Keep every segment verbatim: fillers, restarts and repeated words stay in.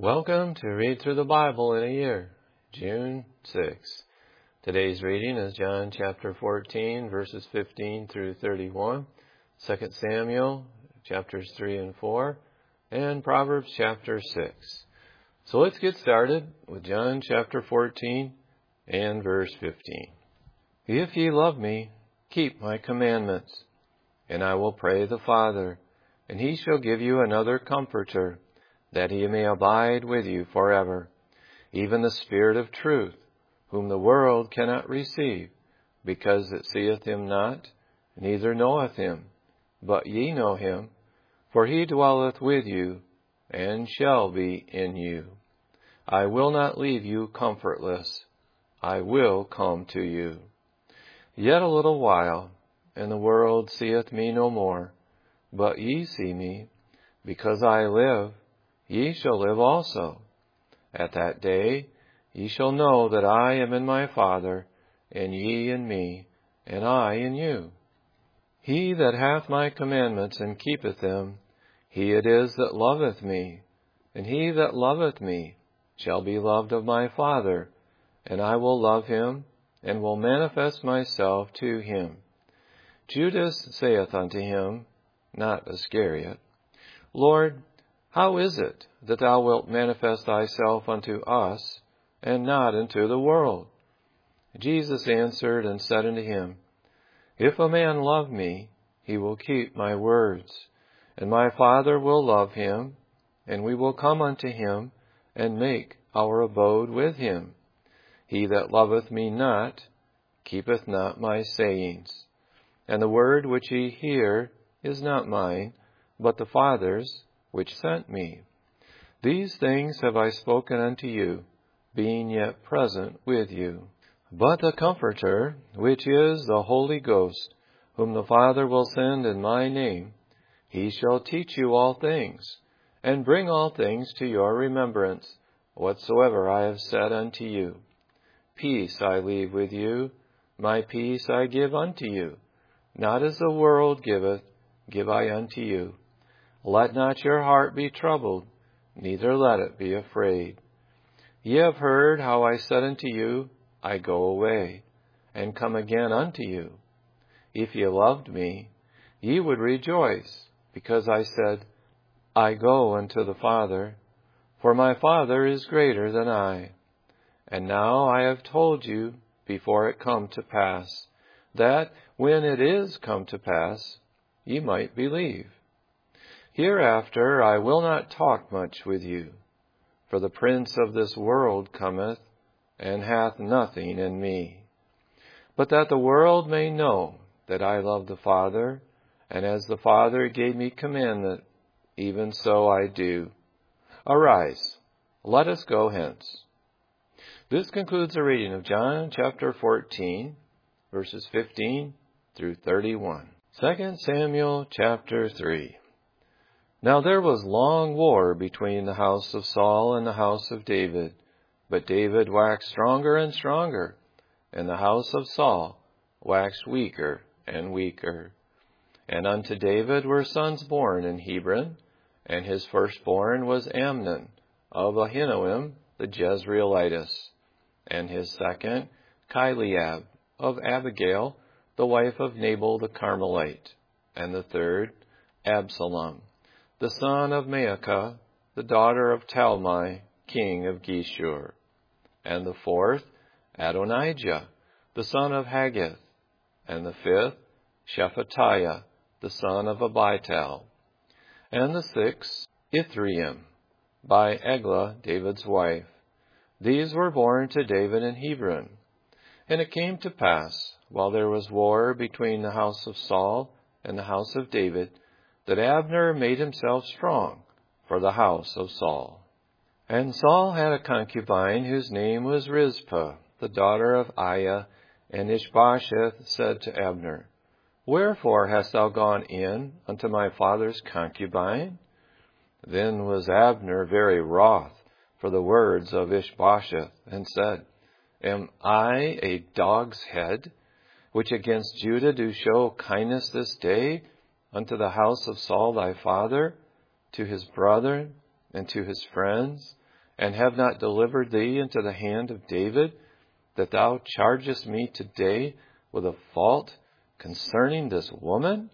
Welcome to Read Through the Bible in a Year, June sixth. Today's reading is John chapter fourteen, verses fifteen through thirty-one, Second Samuel chapters three and four, and Proverbs chapter six. So let's get started with John chapter fourteen and verse fifteen. If ye love me, keep my commandments, and I will pray the Father, and he shall give you another Comforter, that he may abide with you forever, even the Spirit of truth, whom the world cannot receive, because it seeth him not, neither knoweth him. But ye know him, for he dwelleth with you, and shall be in you. I will not leave you comfortless. I will come to you. Yet a little while, and the world seeth me no more. But ye see me, because I live, ye shall live also. At that day ye shall know that I am in my Father, and ye in me, and I in you. He that hath my commandments and keepeth them, he it is that loveth me. And he that loveth me shall be loved of my Father, and I will love him, and will manifest myself to him. Judas saith unto him, not Iscariot, Lord, how is it that thou wilt manifest thyself unto us, and not unto the world? Jesus answered and said unto him, If a man love me, he will keep my words, and my Father will love him, and we will come unto him, and make our abode with him. He that loveth me not, keepeth not my sayings. And the word which ye hear is not mine, but the Father's, which sent me. These things have I spoken unto you, being yet present with you. But the Comforter, which is the Holy Ghost, whom the Father will send in my name, he shall teach you all things, and bring all things to your remembrance, whatsoever I have said unto you. Peace I leave with you, my peace I give unto you. Not as the world giveth, give I unto you. Let not your heart be troubled, neither let it be afraid. Ye have heard how I said unto you, I go away, and come again unto you. If ye loved me, ye would rejoice, because I said, I go unto the Father, for my Father is greater than I. And now I have told you before it come to pass, that when it is come to pass, ye might believe. Hereafter I will not talk much with you, for the prince of this world cometh, and hath nothing in me. But that the world may know that I love the Father, and as the Father gave me commandment, even so I do. Arise, let us go hence. This concludes the reading of John chapter fourteen, verses fifteen through thirty-one. Second Samuel chapter three. Now there was long war between the house of Saul and the house of David, but David waxed stronger and stronger, and the house of Saul waxed weaker and weaker. And unto David were sons born in Hebron, and his firstborn was Amnon of Ahinoam the Jezreelitess, and his second Chileab of Abigail, the wife of Nabal the Carmelite, and the third Absalom, the son of Maacah, the daughter of Talmai, king of Geshur, and the fourth Adonijah, the son of Haggith, and the fifth Shephatiah, the son of Abital, and the sixth Ithream, by Eglah, David's wife. These were born to David in Hebron. And it came to pass, while there was war between the house of Saul and the house of David, that Abner made himself strong for the house of Saul. And Saul had a concubine whose name was Rizpah, the daughter of Aiah, and Ishbosheth said to Abner, Wherefore hast thou gone in unto my father's concubine? Then was Abner very wroth for the words of Ishbosheth, and said, Am I a dog's head, which against Judah do show kindness this day unto the house of Saul thy father, to his brethren, and to his friends, and have not delivered thee into the hand of David, that thou chargest me today with a fault concerning this woman?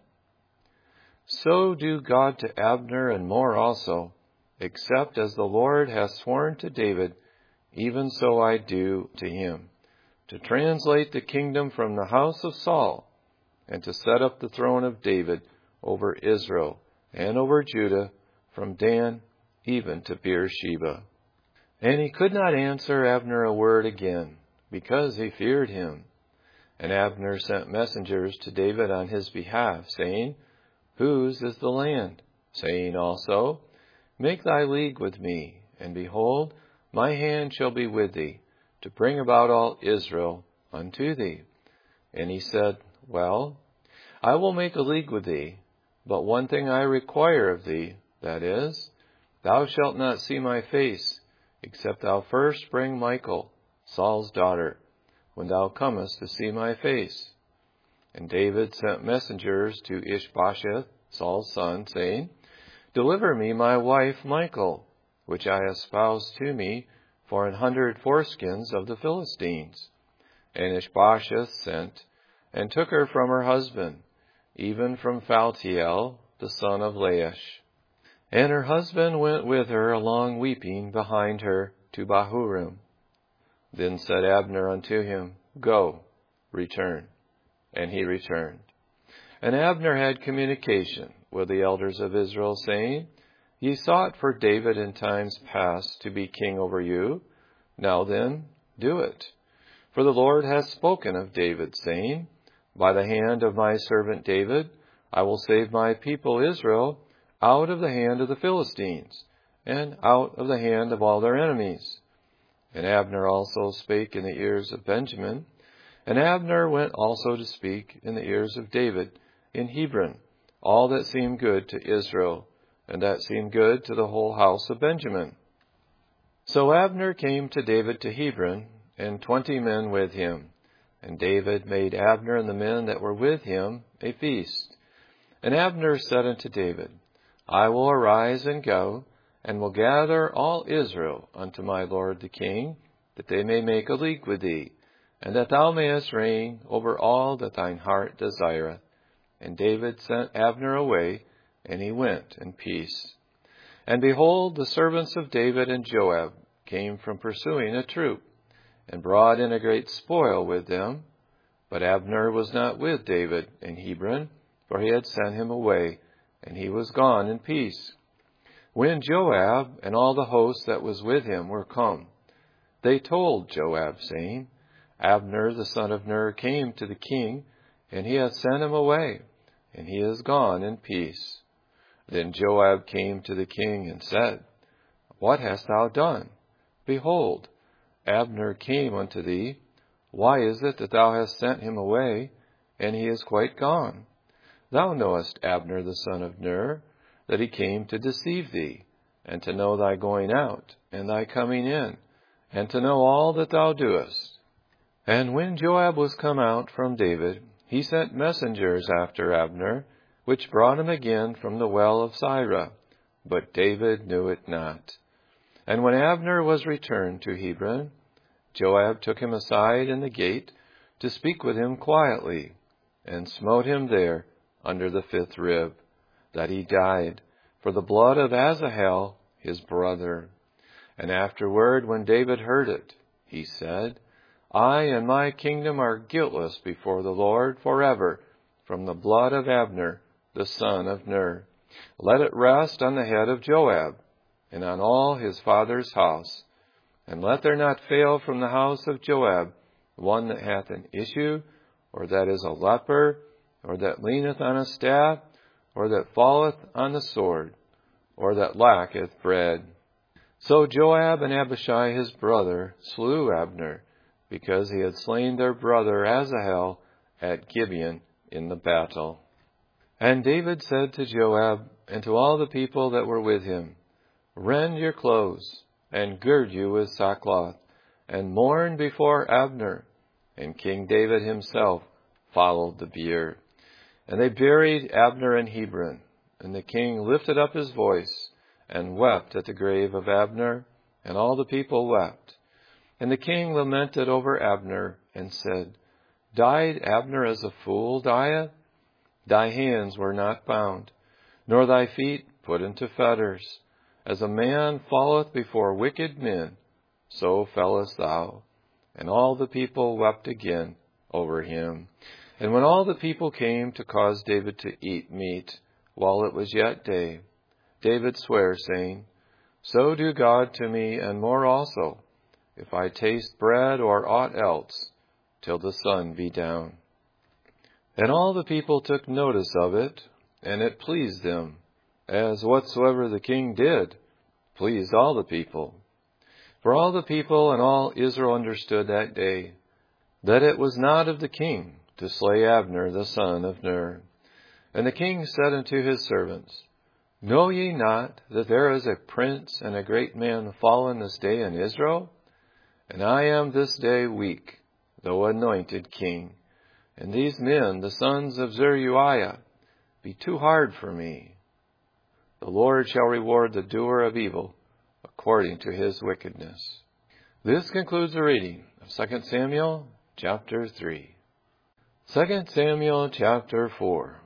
So do God to Abner, and more also, except as the Lord hath sworn to David, even so I do to him, to translate the kingdom from the house of Saul, and to set up the throne of David over Israel and over Judah, from Dan even to Beersheba. And he could not answer Abner a word again, because he feared him. And Abner sent messengers to David on his behalf, saying, Whose is the land? Saying also, Make thy league with me, and behold, my hand shall be with thee, to bring about all Israel unto thee. And he said, Well, I will make a league with thee, but one thing I require of thee, that is, thou shalt not see my face, except thou first bring Michal, Saul's daughter, when thou comest to see my face. And David sent messengers to Ishbosheth, Saul's son, saying, Deliver me my wife Michal, which I espoused to me for an hundred foreskins of the Philistines. And Ishbosheth sent, and took her from her husband, even from Phaltiel, the son of Laish. And her husband went with her along weeping behind her to Bahurim. Then said Abner unto him, Go, return. And he returned. And Abner had communication with the elders of Israel, saying, Ye sought for David in times past to be king over you. Now then, do it. For the Lord hath spoken of David, saying, By the hand of my servant David, I will save my people Israel out of the hand of the Philistines, and out of the hand of all their enemies. And Abner also spake in the ears of Benjamin, and Abner went also to speak in the ears of David in Hebron, all that seemed good to Israel, and that seemed good to the whole house of Benjamin. So Abner came to David to Hebron, and twenty men with him. And David made Abner and the men that were with him a feast. And Abner said unto David, I will arise and go, and will gather all Israel unto my lord the king, that they may make a league with thee, and that thou mayest reign over all that thine heart desireth. And David sent Abner away, and he went in peace. And behold, the servants of David and Joab came from pursuing a troop, and brought in a great spoil with them. But Abner was not with David in Hebron, for he had sent him away, and he was gone in peace. When Joab and all the host that was with him were come, they told Joab, saying, Abner the son of Ner came to the king, and he hath sent him away, and he is gone in peace. Then Joab came to the king and said, What hast thou done? Behold, Abner came unto thee. Why is it that thou hast sent him away, and he is quite gone? Thou knowest Abner the son of Ner, that he came to deceive thee, and to know thy going out, and thy coming in, and to know all that thou doest. And when Joab was come out from David, he sent messengers after Abner, which brought him again from the well of Sirah, but David knew it not. And when Abner was returned to Hebron, Joab took him aside in the gate to speak with him quietly, and smote him there under the fifth rib, that he died, for the blood of Asahel his brother. And afterward, when David heard it, he said, I and my kingdom are guiltless before the Lord forever, from the blood of Abner, the son of Ner. Let it rest on the head of Joab, and on all his father's house. And let there not fail from the house of Joab one that hath an issue, or that is a leper, or that leaneth on a staff, or that falleth on the sword, or that lacketh bread. So Joab and Abishai his brother slew Abner, because he had slain their brother Asahel at Gibeon in the battle. And David said to Joab and to all the people that were with him, Rend your clothes, and gird you with sackcloth, and mourn before Abner. And King David himself followed the bier. And they buried Abner in Hebron. And the king lifted up his voice, and wept at the grave of Abner, and all the people wept. And the king lamented over Abner, and said, Died Abner as a fool dieth? Thy hands were not bound, nor thy feet put into fetters. As a man falleth before wicked men, so fellest thou. And all the people wept again over him. And when all the people came to cause David to eat meat, while it was yet day, David sware, saying, So do God to me, and more also, if I taste bread or aught else, till the sun be down. And all the people took notice of it, and it pleased them, as whatsoever the king did pleased all the people. For all the people and all Israel understood that day that it was not of the king to slay Abner the son of Ner. And the king said unto his servants, Know ye not that there is a prince and a great man fallen this day in Israel? And I am this day weak, though anointed king. And these men, the sons of Zeruiah, be too hard for me. The Lord shall reward the doer of evil according to his wickedness. This concludes the reading of Second Samuel chapter three. Second Samuel chapter four.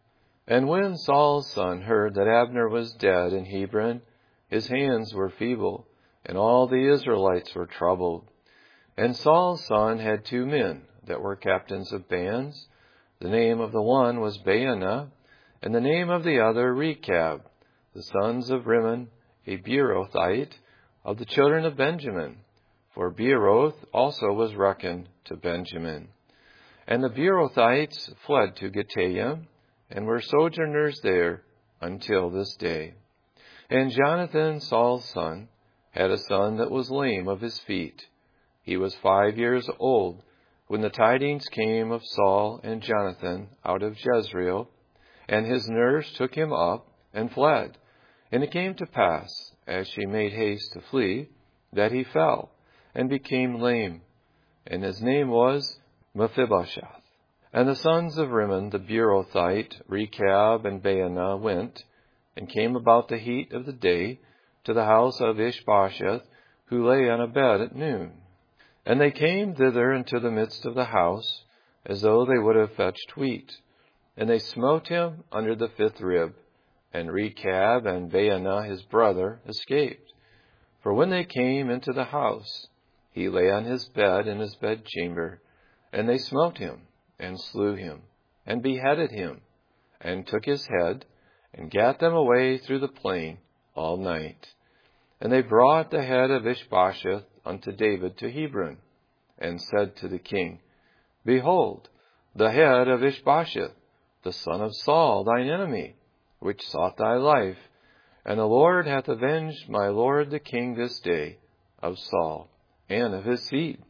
And when Saul's son heard that Abner was dead in Hebron, his hands were feeble, and all the Israelites were troubled. And Saul's son had two men that were captains of bands. The name of the one was Baanah, and the name of the other Rechab, the sons of Rimmon, a Beerothite, of the children of Benjamin. For Beeroth also was reckoned to Benjamin. And the Beerothites fled to Gittaim, and were sojourners there until this day. And Jonathan, Saul's son, had a son that was lame of his feet. He was five years old when the tidings came of Saul and Jonathan out of Jezreel, and his nurse took him up and fled. And it came to pass, as she made haste to flee, that he fell, and became lame. And his name was Mephibosheth. And the sons of Rimmon the Beerothite, Rechab and Baanah, went, and came about the heat of the day to the house of Ishbosheth, who lay on a bed at noon. And they came thither into the midst of the house, as though they would have fetched wheat. And they smote him under the fifth rib. And Rechab and Baanah his brother escaped. For when they came into the house, he lay on his bed in his bedchamber. And they smote him, and slew him, and beheaded him, and took his head, and gat them away through the plain all night. And they brought the head of Ishbosheth unto David to Hebron, and said to the king, Behold, the head of Ishbosheth, the son of Saul, thine enemy, which sought thy life, and the Lord hath avenged my lord the king this day of Saul, and of his seed.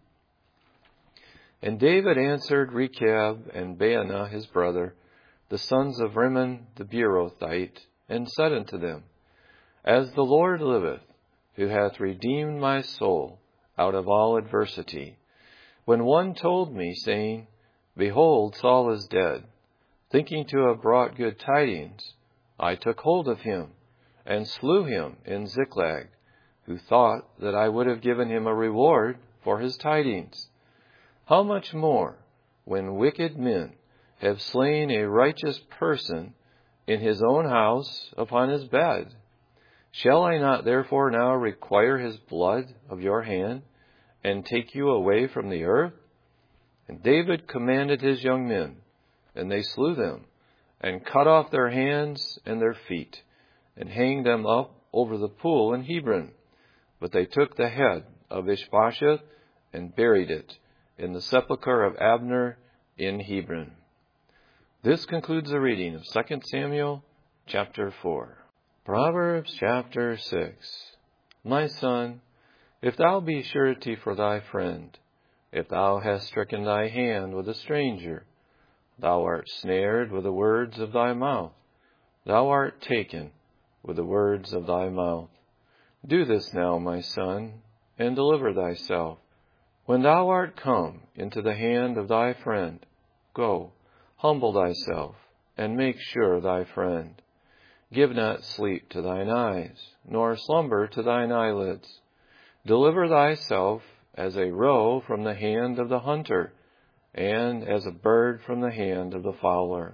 And David answered Rechab and Baanah his brother, the sons of Rimmon the Beerothite, and said unto them, As the Lord liveth, who hath redeemed my soul out of all adversity, when one told me, saying, Behold, Saul is dead, thinking to have brought good tidings, I took hold of him, and slew him in Ziklag, who thought that I would have given him a reward for his tidings. How much more, when wicked men have slain a righteous person in his own house upon his bed? Shall I not therefore now require his blood of your hand, and take you away from the earth? And David commanded his young men, and they slew them, and cut off their hands and their feet, and hanged them up over the pool in Hebron. But they took the head of Ishbosheth, and buried it in the sepulchre of Abner in Hebron. This concludes the reading of Second Samuel chapter four. Proverbs chapter six. My son, if thou be surety for thy friend, if thou hast stricken thy hand with a stranger, thou art snared with the words of thy mouth, thou art taken with the words of thy mouth. Do this now, my son, and deliver thyself. When thou art come into the hand of thy friend, go, humble thyself, and make sure thy friend. Give not sleep to thine eyes, nor slumber to thine eyelids. Deliver thyself as a roe from the hand of the hunter, and as a bird from the hand of the fowler.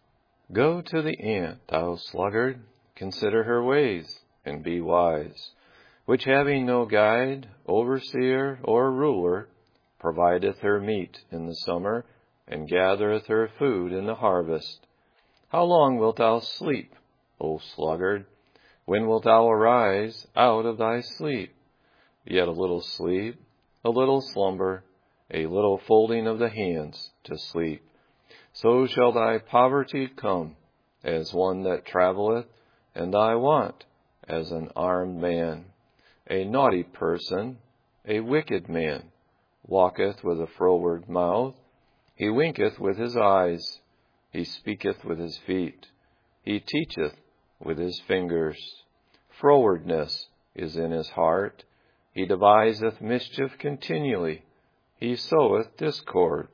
Go to the ant, thou sluggard, consider her ways, and be wise, which having no guide, overseer, or ruler, provideth her meat in the summer, and gathereth her food in the harvest. How long wilt thou sleep, O sluggard? When wilt thou arise out of thy sleep? Yet a little sleep, a little slumber, a little folding of the hands to sleep. So shall thy poverty come, as one that travelleth, and thy want, as an armed man. A naughty person, a wicked man, walketh with a froward mouth. He winketh with his eyes. He speaketh with his feet. He teacheth with his fingers. Frowardness is in his heart. He deviseth mischief continually. He soweth discord.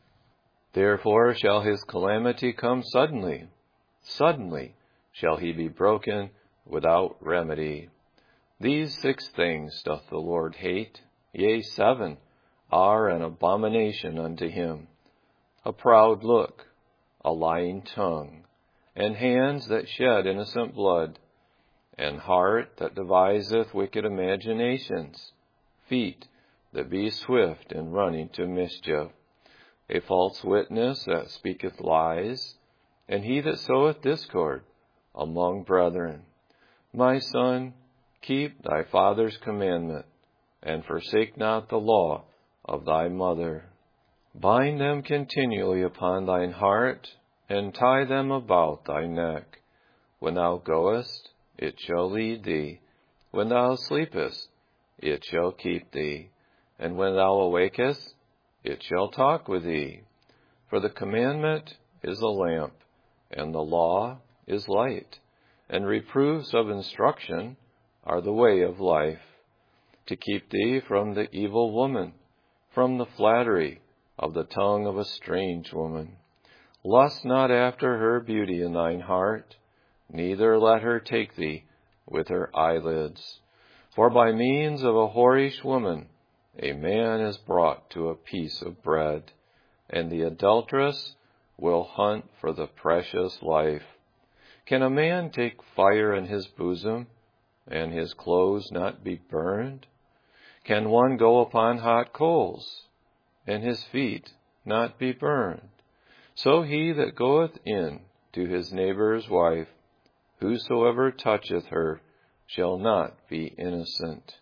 Therefore shall his calamity come suddenly. Suddenly shall he be broken without remedy. These six things doth the Lord hate, yea, seven are an abomination unto him: a proud look, a lying tongue, and hands that shed innocent blood, and heart that deviseth wicked imaginations, feet that be swift in running to mischief, a false witness that speaketh lies, and he that soweth discord among brethren. My son, keep thy father's commandment, and forsake not the law of thy mother. Bind them continually upon thine heart, and tie them about thy neck. When thou goest, it shall lead thee. When thou sleepest, it shall keep thee. And when thou awakest, it shall talk with thee. For the commandment is a lamp, and the law is light, and reproofs of instruction are the way of life, to keep thee from the evil woman, from the flattery of the tongue of a strange woman. Lust not after her beauty in thine heart, neither let her take thee with her eyelids. For by means of a whorish woman a man is brought to a piece of bread, and the adulteress will hunt for the precious life. Can a man take fire in his bosom, and his clothes not be burned? Can one go upon hot coals, and his feet not be burned? So he that goeth in to his neighbor's wife, whosoever toucheth her, shall not be innocent.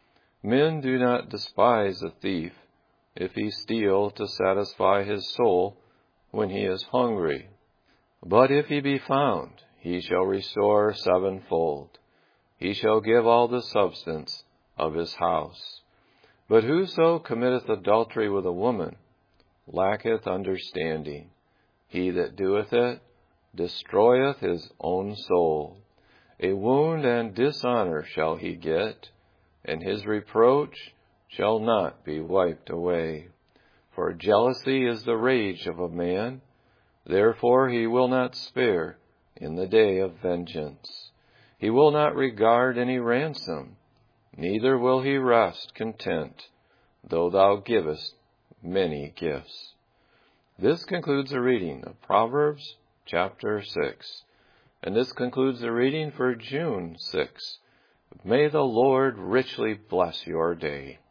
Men do not despise a thief, if he steal to satisfy his soul when he is hungry. But if he be found, he shall restore sevenfold. He shall give all the substance of his house. But whoso committeth adultery with a woman lacketh understanding. He that doeth it destroyeth his own soul. A wound and dishonor shall he get, and his reproach shall not be wiped away. For jealousy is the rage of a man, therefore he will not spare in the day of vengeance. He will not regard any ransom, neither will he rest content, though thou givest many gifts. This concludes the reading of Proverbs chapter six. And this concludes the reading for June sixth. May the Lord richly bless your day.